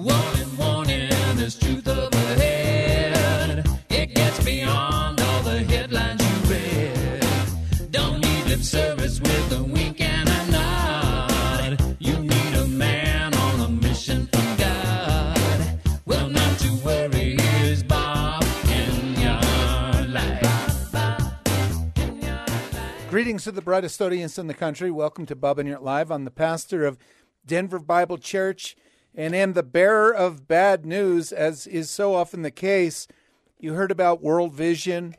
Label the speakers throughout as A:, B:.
A: Warning, warning, there's truth up ahead. It gets beyond all the headlines you read. Don't need lip service with a wink and a nod. You need a man on a mission from God. Well, not to worry, here's Bob in your life.
B: Greetings to the brightest audience in the country. Welcome to Bob and Your Live. I'm the pastor of Denver Bible Church and am the bearer of bad news, as is so often the case. You heard about World Vision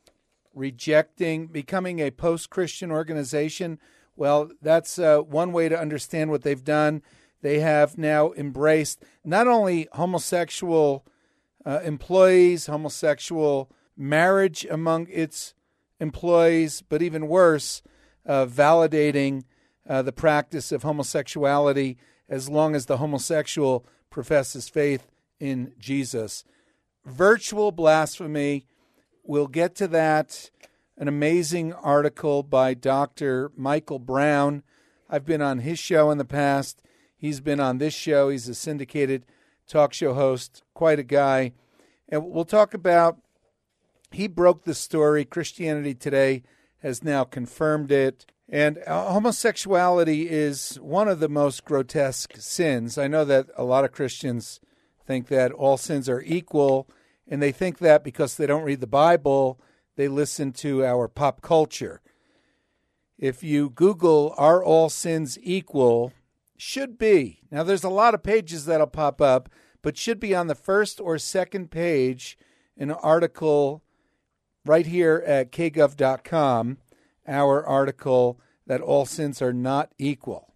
B: becoming a post-Christian organization. Well, that's one way to understand what they've done. They have now embraced not only homosexual employees, homosexual marriage among its employees, but even worse, validating the practice of homosexuality as long as the homosexual professes faith in Jesus. Virtual blasphemy, we'll get to that. An amazing article by Dr. Michael Brown. I've been on his show in the past. He's been on this show. He's a syndicated talk show host, quite a guy. And we'll talk about, he broke the story. Christianity Today has now confirmed it. And homosexuality is one of the most grotesque sins. I know that a lot of Christians think that all sins are equal, and they think that because they don't read the Bible, they listen to our pop culture. If you Google, are all sins equal, should be. Now, there's a lot of pages that'll pop up, but should be on the first or second page, an article right here at kgov.com, our article that all sins are not equal.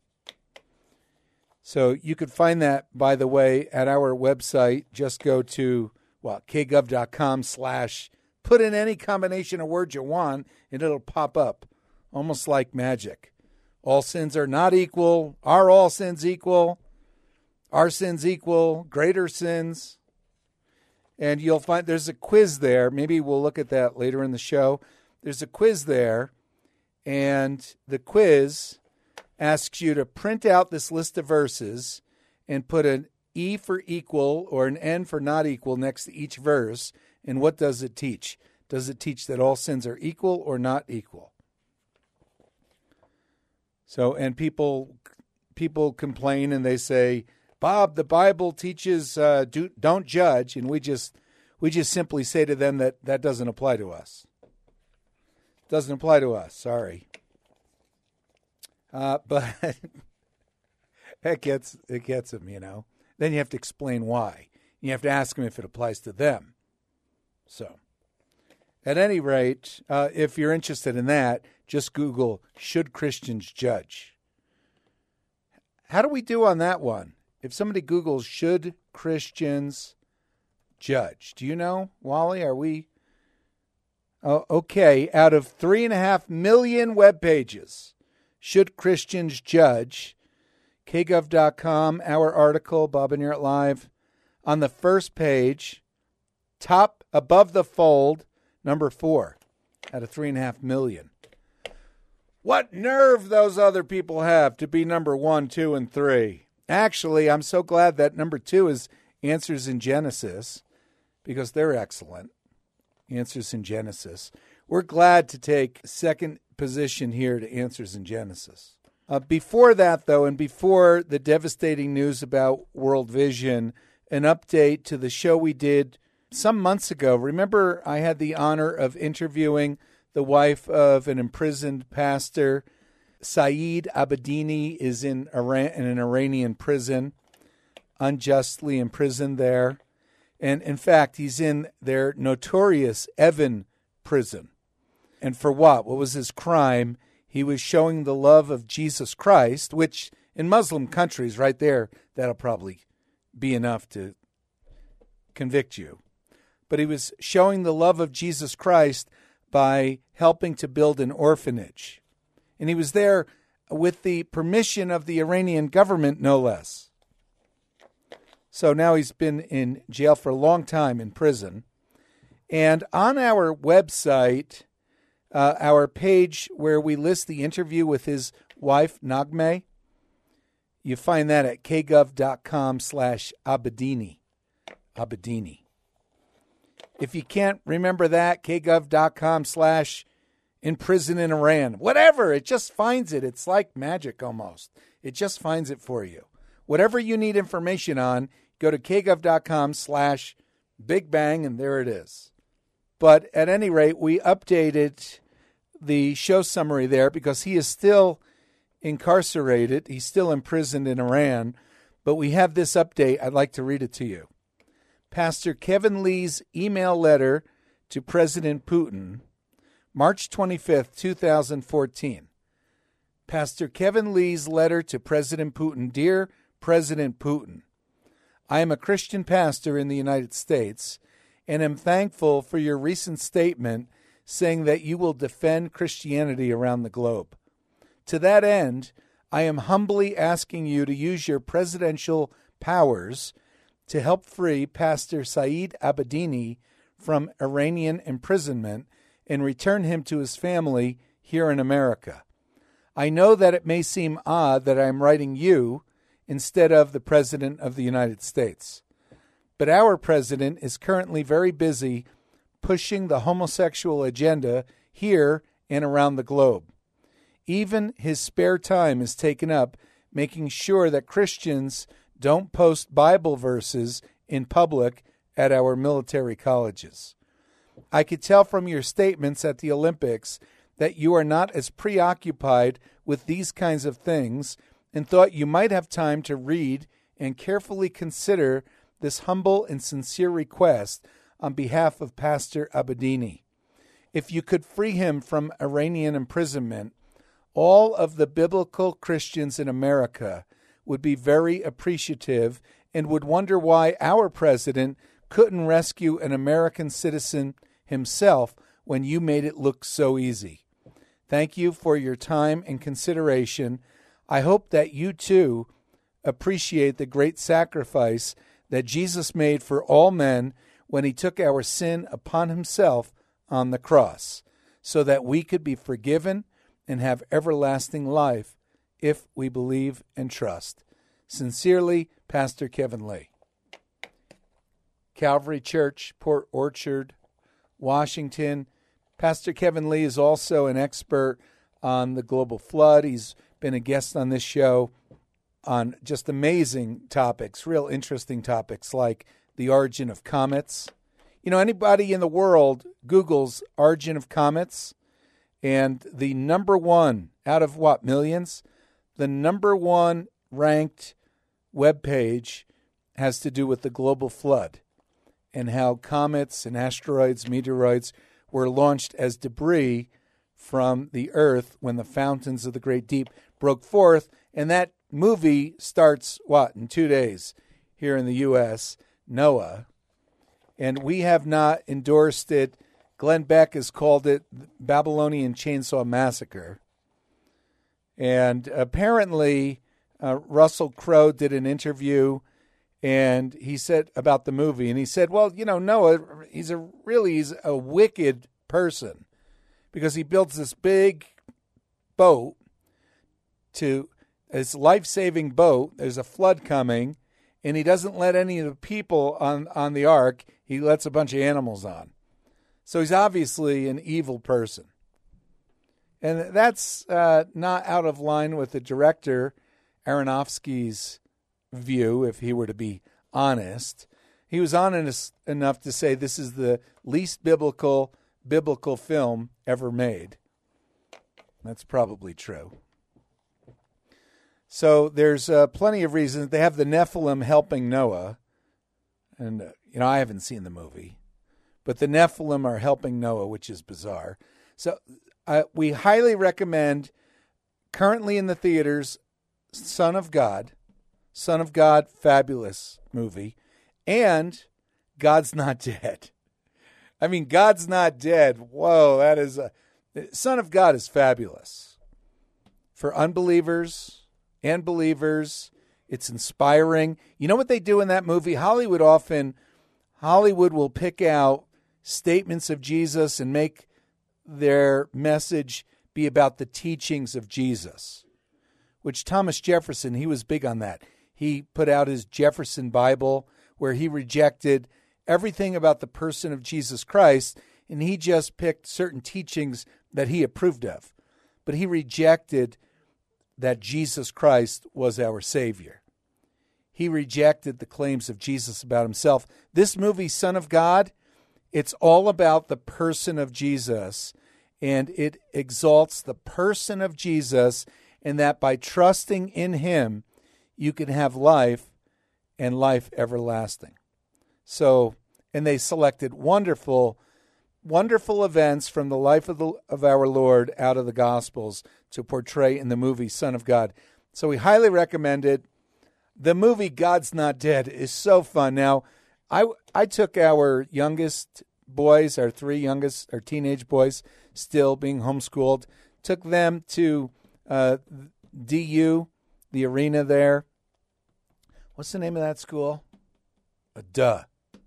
B: So you could find that, by the way, at our website. Just go to, kgov.com/ put in any combination of words you want, and it'll pop up, almost like magic. All sins are not equal. Are all sins equal? Are sins equal? Greater sins? And you'll find there's a quiz there. Maybe we'll look at that later in the show. There's a quiz there, and the quiz asks you to print out this list of verses and put an E for equal or an N for not equal next to each verse. And what does it teach? Does it teach that all sins are equal or not equal? So, and people complain and they say, Bob, the Bible teaches don't judge, and we just simply say to them that doesn't apply to us. Doesn't apply to us. Sorry, but it gets them. Then you have to explain why. You have to ask them if it applies to them. So, at any rate, if you're interested in that, just Google "should Christians judge." How do we do on that one? If somebody Googles, should Christians judge? Do you know, Wally? Are we? Oh, okay. Out of 3.5 million web pages, should Christians judge? kgov.com, our article, Bob and You're Live. On the first page, top above the fold, number 4 out of 3.5 million. What nerve those other people have to be number 1, 2, and 3. Actually, I'm so glad that number 2 is Answers in Genesis, because they're excellent. Answers in Genesis. We're glad to take second position here to Answers in Genesis. Before that, though, and before the devastating news about World Vision, an update to the show we did some months ago. Remember, I had the honor of interviewing the wife of an imprisoned pastor. Saeed Abedini is in an Iranian prison, unjustly imprisoned there. And in fact, he's in their notorious Evin prison. And for what? What was his crime? He was showing the love of Jesus Christ, which in Muslim countries right there, that'll probably be enough to convict you. But he was showing the love of Jesus Christ by helping to build an orphanage. And he was there with the permission of the Iranian government, no less. So now he's been in jail for a long time, in prison. And on our website, our page where we list the interview with his wife, Naghmeh, You find that at kgov.com/Abedini. Abedini. If you can't remember that, kgov.com/imprison in Iran. Whatever, it just finds it. It's like magic almost. It just finds it for you. Whatever you need information on, go to kgov.com/Big Bang, and there it is. But at any rate, we updated the show summary there because he is still incarcerated. He's still imprisoned in Iran. But we have this update. I'd like to read it to you. Pastor Kevin Lee's email letter to President Putin, March 25th, 2014. Pastor Kevin Lee's letter to President Putin. Dear President Putin, I am a Christian pastor in the United States and am thankful for your recent statement saying that you will defend Christianity around the globe. To that end, I am humbly asking you to use your presidential powers to help free Pastor Saeed Abedini from Iranian imprisonment and return him to his family here in America. I know that it may seem odd that I am writing you instead of the President of the United States, but our president is currently very busy pushing the homosexual agenda here and around the globe. Even his spare time is taken up making sure that Christians don't post Bible verses in public at our military colleges. I could tell from your statements at the Olympics that you are not as preoccupied with these kinds of things and thought you might have time to read and carefully consider this humble and sincere request on behalf of Pastor Abedini. If you could free him from Iranian imprisonment, all of the biblical Christians in America would be very appreciative and would wonder why our president couldn't rescue an American citizen himself when you made it look so easy. Thank you for your time and consideration. I hope that you too appreciate the great sacrifice that Jesus made for all men when he took our sin upon himself on the cross, so that we could be forgiven and have everlasting life if we believe and trust. Sincerely, Pastor Kevin Lee. Calvary Church, Port Orchard, Washington. Pastor Kevin Lee is also an expert on the global flood. He's been a guest on this show on just amazing topics, real interesting topics like the origin of comets. You know, anybody in the world Googles origin of comets, and the number one out of millions? The number one ranked webpage has to do with the global flood and how comets and asteroids, meteoroids were launched as debris from the earth when the fountains of the great deep broke forth. And that movie starts, in 2 days here in the U.S., Noah. And we have not endorsed it. Glenn Beck has called it Babylonian Chainsaw Massacre. And apparently Russell Crowe did an interview, and he said about the movie, and he said, well, Noah, he's a wicked person because he builds this big boat to his life-saving boat. There's a flood coming, and he doesn't let any of the people on the ark. He lets a bunch of animals on. So he's obviously an evil person. And that's not out of line with the director Aronofsky's view, if he were to be honest. He was honest enough to say this is the least biblical film ever made. That's probably true. So there's plenty of reasons. They have the Nephilim helping Noah. And, I haven't seen the movie. But the Nephilim are helping Noah, which is bizarre. So we highly recommend, currently in the theaters, Son of God, fabulous movie, and God's Not Dead. I mean, God's Not Dead. Whoa, that is Son of God is fabulous. For unbelievers and believers, it's inspiring. You know what they do in that movie? Hollywood will pick out statements of Jesus and make their message be about the teachings of Jesus. which Thomas Jefferson, he was big on that. He put out his Jefferson Bible, where he rejected everything about the person of Jesus Christ, and he just picked certain teachings that he approved of. But he rejected that Jesus Christ was our Savior. He rejected the claims of Jesus about himself. This movie, Son of God, it's all about the person of Jesus, and it exalts the person of Jesus, and that by trusting in him, you can have life and life everlasting. So, and they selected wonderful events from the life of our Lord out of the Gospels to portray in the movie Son of God. So we highly recommend it. The movie God's Not Dead is so fun. Now, I took our youngest boys, our teenage boys, still being homeschooled, took them to DU, the arena there. What's the name of that school? Duh.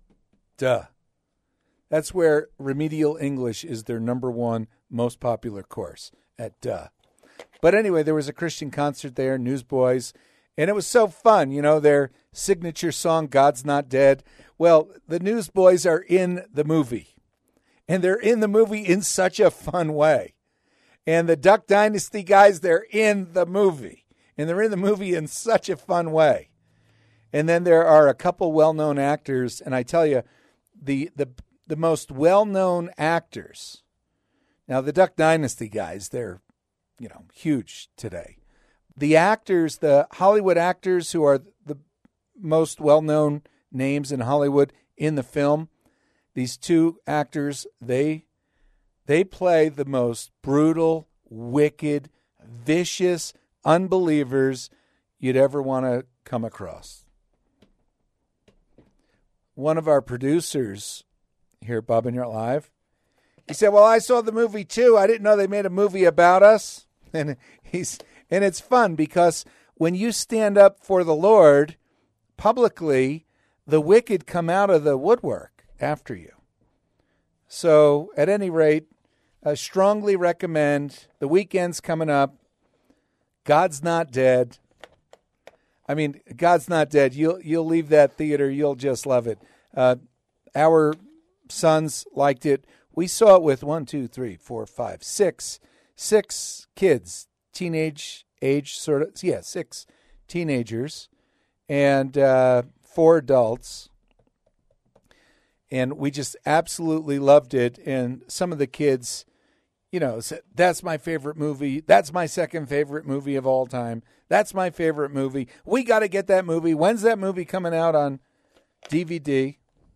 B: That's where remedial English is their number one most popular course, at Duh. But anyway, there was a Christian concert there, Newsboys, and it was so fun. You know, their signature song, God's Not Dead. Well, the Newsboys are in the movie, and they're in the movie in such a fun way. And the Duck Dynasty guys, they're in the movie, and they're in the movie in such a fun way. And then there are a couple well-known actors, and I tell you, the most well-known actors. Now, the Duck Dynasty guys, they're, huge today. The actors, the Hollywood actors who are the most well-known names in Hollywood in the film, these two actors, they play the most brutal, wicked, vicious unbelievers you'd ever want to come across. One of our producers here at Bob and You're Live, he said, well, I saw the movie too. I didn't know they made a movie about us. And it's fun because when you stand up for the Lord publicly, the wicked come out of the woodwork after you. So at any rate, I strongly recommend, the weekend's coming up, God's Not Dead. I mean, God's Not Dead. You'll leave that theater. You'll just love it. Our sons liked it. We saw it with 6 kids, teenage age, sort of. Yeah, 6 teenagers and 4 adults. And we just absolutely loved it. And some of the kids, said, that's my favorite movie. That's my second favorite movie of all time. That's my favorite movie. We got to get that movie. When's that movie coming out on DVD?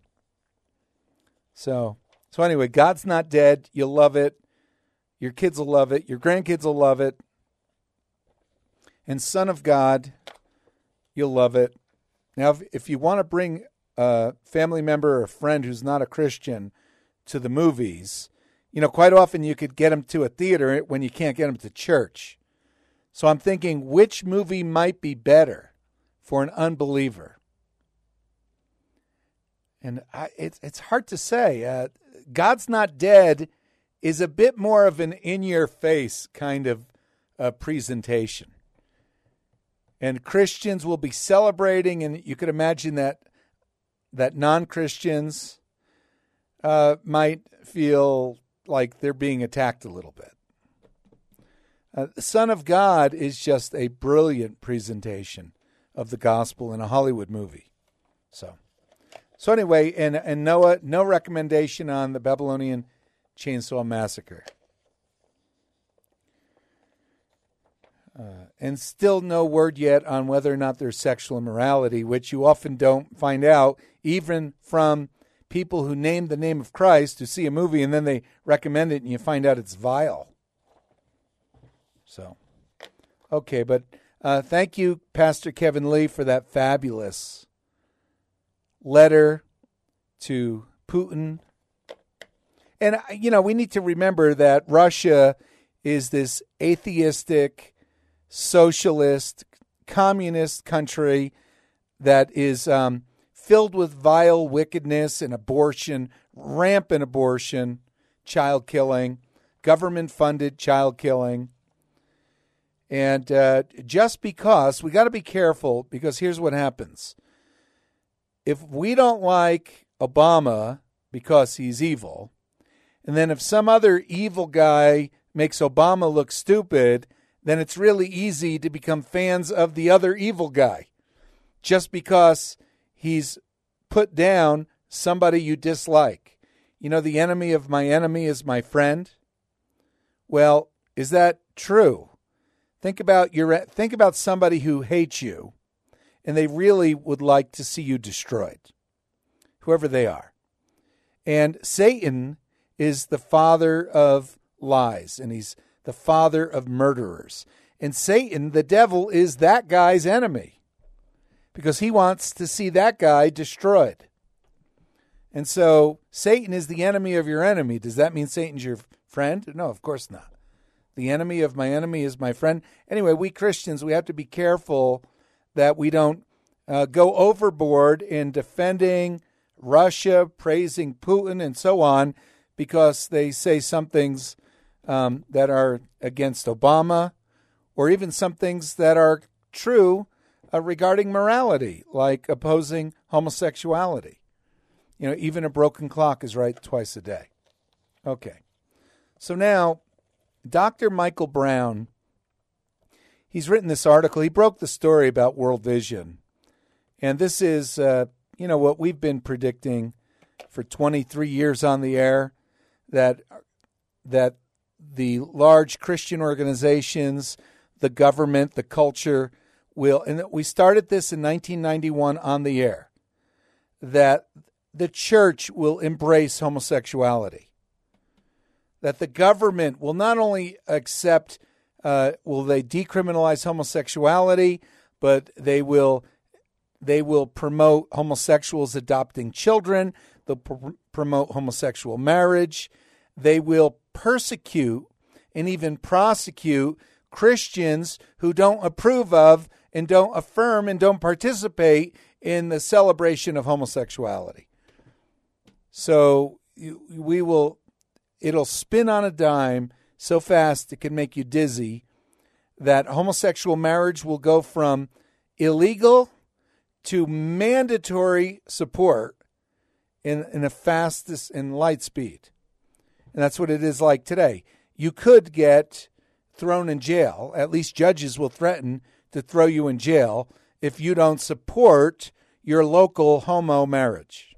B: So anyway, God's Not Dead. You'll love it. Your kids will love it. Your grandkids will love it. And Son of God, you'll love it. Now, if you want to bring a family member or a friend who's not a Christian to the movies, quite often you could get them to a theater when you can't get them to church. So I'm thinking, which movie might be better for an unbeliever? And it's hard to say. God's Not Dead is a bit more of an in-your-face kind of presentation. And Christians will be celebrating, and you could imagine that non-Christians might feel like they're being attacked a little bit. The Son of God is just a brilliant presentation of the gospel in a Hollywood movie. So anyway, and Noah, no recommendation on the Babylonian Chainsaw Massacre. And still no word yet on whether or not there's sexual immorality, which you often don't find out, even from people who name the name of Christ, who see a movie and then they recommend it and you find out it's vile. So, okay, but thank you, Pastor Kevin Lee, for that fabulous letter to Putin. And, we need to remember that Russia is this atheistic, socialist, communist country that is filled with vile wickedness and abortion, rampant abortion, child killing, government-funded child killing. And just because, we got to be careful, because here's what happens. If we don't like Obama because he's evil, and then if some other evil guy makes Obama look stupid, then it's really easy to become fans of the other evil guy just because he's put down somebody you dislike. You know, the enemy of my enemy is my friend. Well, is that true? Think about somebody who hates you, and they really would like to see you destroyed, whoever they are. And Satan is the father of lies, and he's the father of murderers. And Satan, the devil, is that guy's enemy because he wants to see that guy destroyed. And so Satan is the enemy of your enemy. Does that mean Satan's your friend? No, of course not. The enemy of my enemy is my friend. Anyway, we Christians, we have to be careful that we don't go overboard in defending Russia, praising Putin, and so on, because they say some things that are against Obama, or even some things that are true regarding morality, like opposing homosexuality. You know, even a broken clock is right twice a day. Okay. So now, Dr. Michael Brown, he's written this article. He broke the story about World Vision. And this is, what we've been predicting for 23 years on the air, that the large Christian organizations, the government, the culture will, and we started this in 1991 on the air, that the church will embrace homosexuality. That the government will not only accept, will they decriminalize homosexuality, but they will promote homosexuals adopting children. They'll promote homosexual marriage. They will persecute and even prosecute Christians who don't approve of and don't affirm and don't participate in the celebration of homosexuality. So it'll spin on a dime so fast it can make you dizzy, that homosexual marriage will go from illegal to mandatory support in a fastest and light speed. And that's what it is like today. You could get thrown in jail. At least judges will threaten to throw you in jail if you don't support your local homo marriage.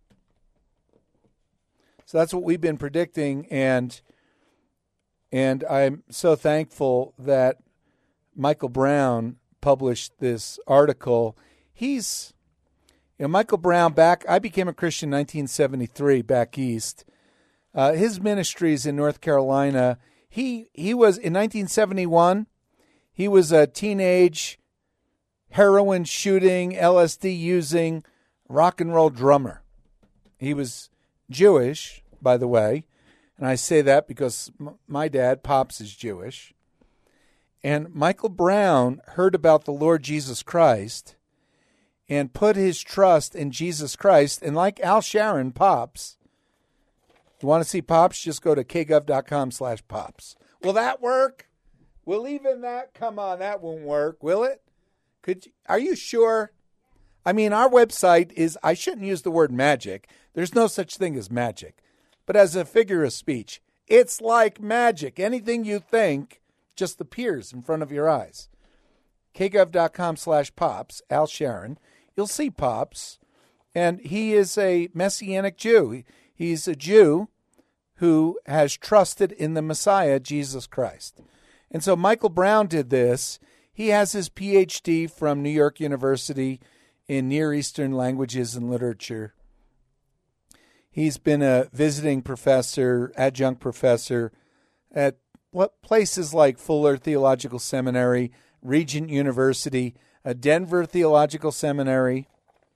B: So that's what we've been predicting, and I'm so thankful that Michael Brown published this article. Michael Brown, I became a Christian in 1973 back east. His ministry is in North Carolina. He was, in 1971, he was a teenage heroin shooting, LSD using rock and roll drummer. He was Jewish, by the way, and I say that because my dad, Pops, is Jewish. And Michael Brown heard about the Lord Jesus Christ and put his trust in Jesus Christ. And like Al Sharon, Pops, you want to see Pops? Just go to kgov.com/Pops. Will that work? Will even that? Come on, that won't work, will it? Are you sure? I mean, our website is, I shouldn't use the word magic. There's no such thing as magic. But as a figure of speech, it's like magic. Anything you think just appears in front of your eyes. kgov.com/Pops, Al Sharon. You'll see Pops. And he is a Messianic Jew. He's a Jew who has trusted in the Messiah, Jesus Christ. And so Michael Brown did this. He has his PhD from New York University in Near Eastern Languages and Literature. He's been a visiting professor, adjunct professor at places like Fuller Theological Seminary, Regent University, Denver Theological Seminary.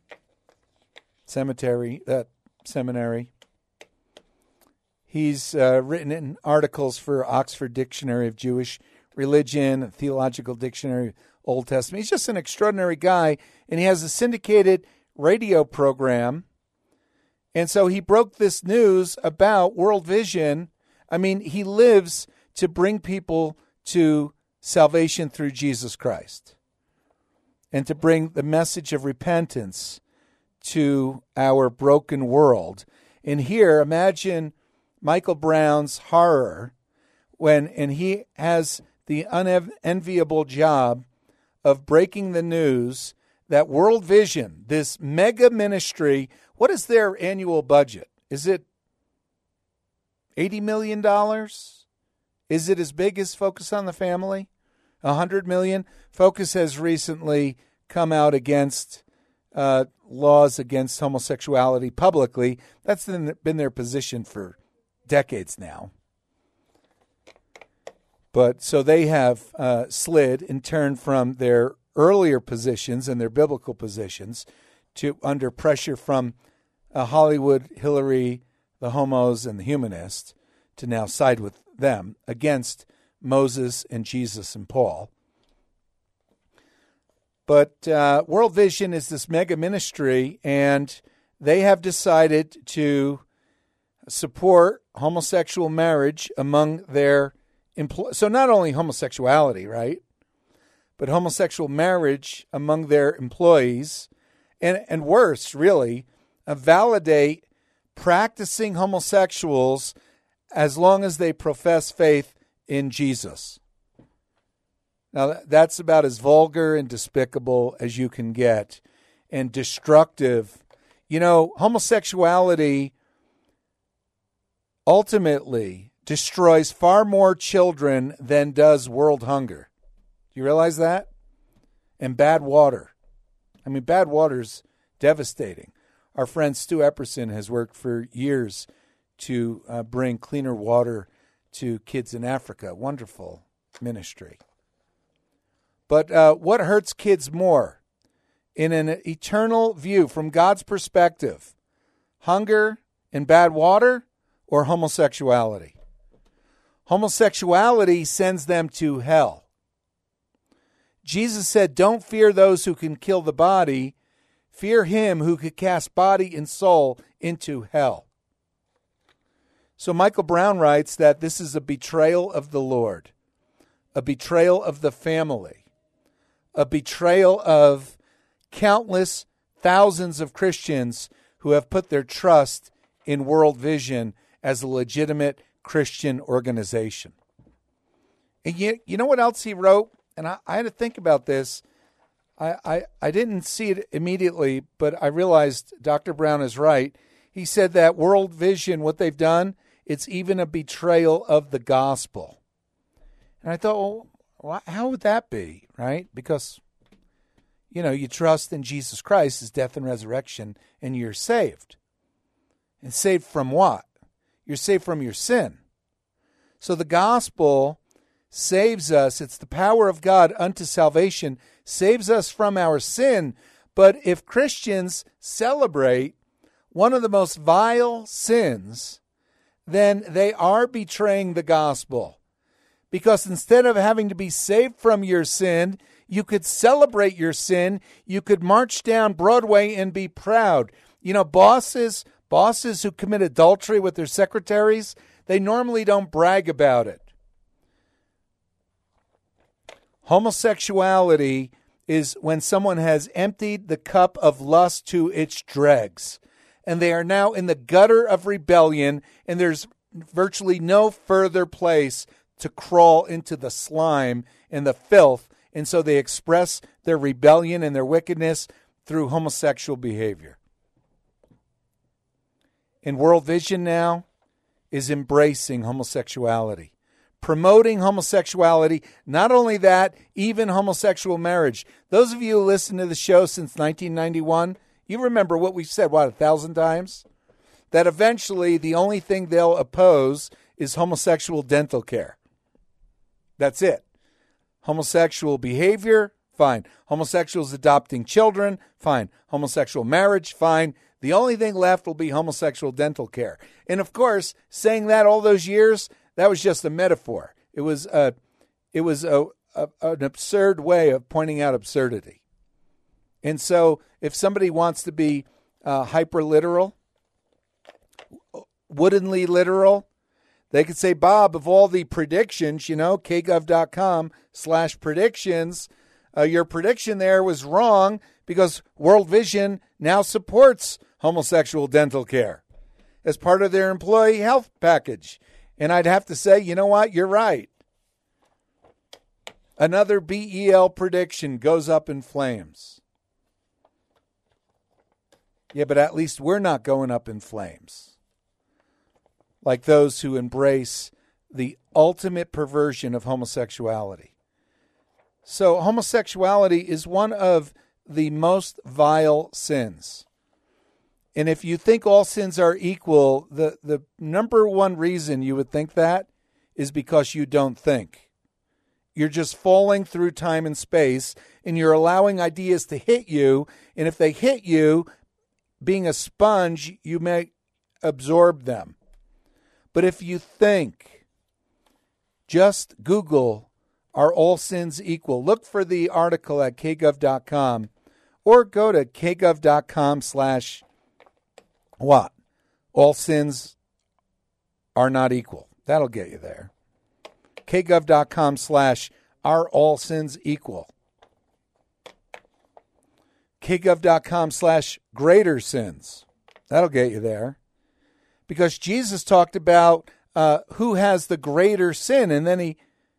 B: He's written in articles for Oxford Dictionary of Jewish Religion, Theological Dictionary of Old Testament. He's just an extraordinary guy, and he has a syndicated radio program. And so he broke this news about World Vision. I mean, he lives to bring people to salvation through Jesus Christ and to bring the message of repentance to our broken world. And here, imagine Michael Brown's horror and he has the unenviable job of breaking the news that World Vision, this mega ministry, what is their annual budget? Is it $80 million? Is it as big as Focus on the Family? $100 million? Focus has recently come out against laws against homosexuality publicly. That's been their position for decades now. But so they have slid and turned from their earlier positions and their biblical positions to under pressure from Hollywood, Hillary, the homos, and the humanists to now side with them against Moses and Jesus and Paul. But World Vision is this mega ministry, and they have decided to support homosexual marriage among their employees. So not only homosexuality, right, but homosexual marriage among their employees, and worse, really, validate practicing homosexuals as long as they profess faith in Jesus. Now, that's about as vulgar and despicable as you can get, and destructive. You know, homosexuality ultimately destroys far more children than does world hunger. Do you realize that? And bad water. I mean, bad water's devastating. Our friend Stu Epperson has worked for years to bring cleaner water to kids in Africa. Wonderful ministry. But what hurts kids more in an eternal view from God's perspective? Hunger and bad water or homosexuality? Homosexuality sends them to hell. Jesus said, don't fear those who can kill the body. Fear him who could cast body and soul into hell. So Michael Brown writes that this is a betrayal of the Lord, a betrayal of the family, a betrayal of countless thousands of Christians who have put their trust in World Vision as a legitimate Christian organization. And you know what else he wrote? And I had to think about this. I didn't see it immediately, but I realized Dr. Brown is right. He said that World Vision, what they've done, it's even a betrayal of the gospel. And I thought, well, how would that be, right? Because, you know, you trust in Jesus Christ, his death and resurrection, and you're saved. And saved from what? You're saved from your sin. So the gospel saves us. It's the power of God unto salvation, saves us from our sin. But if Christians celebrate one of the most vile sins, then they are betraying the gospel. Because instead of having to be saved from your sin, you could celebrate your sin. You could march down Broadway and be proud. You know, bosses who commit adultery with their secretaries, they normally don't brag about it. Homosexuality is when someone has emptied the cup of lust to its dregs, and they are now in the gutter of rebellion, and there's virtually no further place to crawl into the slime and the filth, and so they express their rebellion and their wickedness through homosexual behavior. And World Vision now is embracing homosexuality, promoting homosexuality. Not only that, even homosexual marriage. Those of you who listen to the show since 1991, you remember what we've said, 1,000 times? That eventually the only thing they'll oppose is homosexual dental care. That's it. Homosexual behavior, fine. Homosexuals adopting children, fine. Homosexual marriage, fine. The only thing left will be homosexual dental care. And of course, saying that all those years, that was just a metaphor. It was an absurd way of pointing out absurdity. And so if somebody wants to be hyper-literal, woodenly literal, They could say, Bob, of all the predictions, kgov.com/predictions, your prediction there was wrong because World Vision now supports homosexual dental care as part of their employee health package. And I'd have to say, you know what? You're right. Another BEL prediction goes up in flames. Yeah, but at least we're not going up in flames like those who embrace the ultimate perversion of homosexuality. So homosexuality is one of the most vile sins. And if you think all sins are equal, the number one reason you would think that is because you don't think. You're just falling through time and space, and you're allowing ideas to hit you. And if they hit you, being a sponge, you may absorb them. But if you think, just Google, are all sins equal? Look for the article at kgov.com or go to kgov.com/what? All sins are not equal. That'll get you there. kgov.com/are all sins equal? kgov.com/greater sins. That'll get you there. Because Jesus talked about who has the greater sin. And then he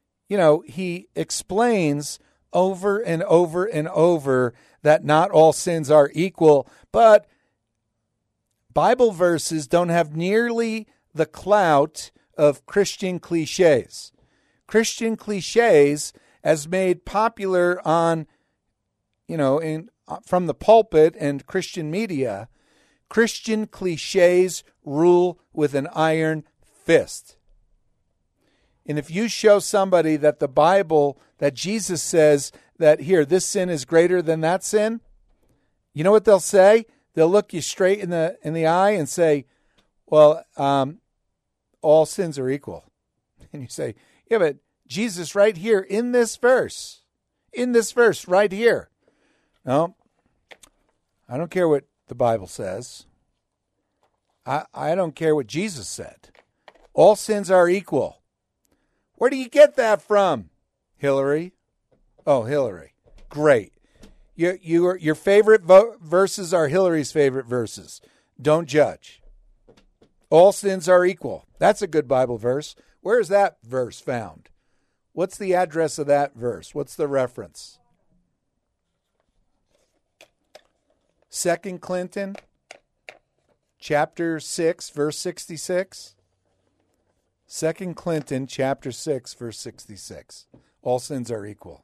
B: explains over and over and over that not all sins are equal. But Bible verses don't have nearly the clout of Christian cliches. Christian cliches, as made popular on, from the pulpit and Christian media, Christian cliches rule with an iron fist. And if you show somebody that the Bible, that Jesus says that here, this sin is greater than that sin, you know what they'll say? They'll look you straight in the eye and say, well, all sins are equal. And you say, yeah, but Jesus right here in this verse right here. No, I don't care what the Bible says. I don't care what Jesus said. All sins are equal. Where do you get that from, Hillary? Oh, Hillary. Great. Your favorite verses are Hillary's favorite verses. Don't judge. All sins are equal. That's a good Bible verse. Where is that verse found? What's the address of that verse? What's the reference? 2 Clinton, chapter 6, verse 66. 2 Clinton, chapter 6, verse 66. All sins are equal.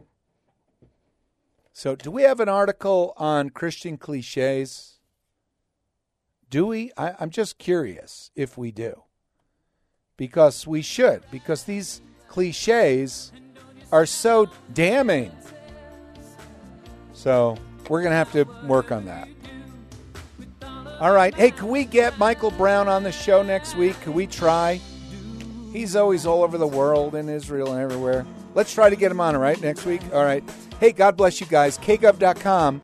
B: So, do we have an article on Christian cliches? Do we? I'm just curious if we do. Because we should. Because these cliches are so damning. So, we're going to have to work on that. All right. Hey, can we get Michael Brown on the show next week? Can we try? He's always all over the world, in Israel and everywhere. Let's try to get him on, all right, next week? All right. Hey, God bless you guys. kgov.com/